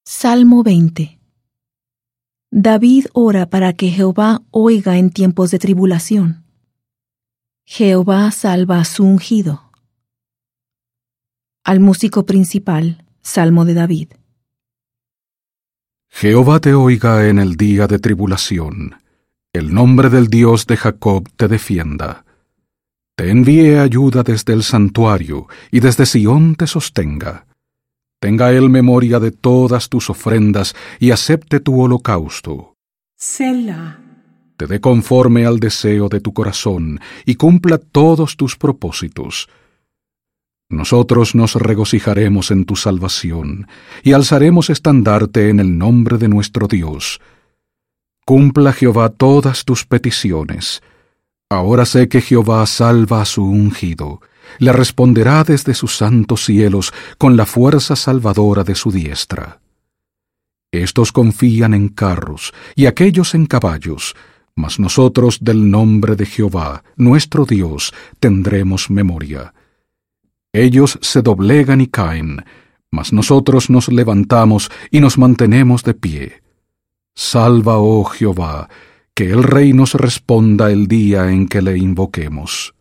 Salmo 20. David ora para que Jehová oiga en tiempos de tribulación. Jehová salva a su ungido. Al músico principal, Salmo de David. Jehová te oiga en el día de tribulación. El nombre del Dios de Jacob te defienda. Te envíe ayuda desde el santuario, y desde Sión te sostenga. Tenga él memoria de todas tus ofrendas, y acepte tu holocausto. Selah. Te dé conforme al deseo de tu corazón, y cumpla todos tus propósitos. Nosotros nos regocijaremos en tu salvación, y alzaremos estandarte en el nombre de nuestro Dios. Cumpla Jehová todas tus peticiones. Ahora sé que Jehová salva a su ungido. Le responderá desde sus santos cielos con la fuerza salvadora de su diestra. Estos confían en carros y aquellos en caballos, mas nosotros del nombre de Jehová, nuestro Dios, tendremos memoria. Ellos se doblegan y caen, mas nosotros nos levantamos y nos mantenemos de pie. Salva, oh Jehová, que el Rey nos responda el día en que le invoquemos.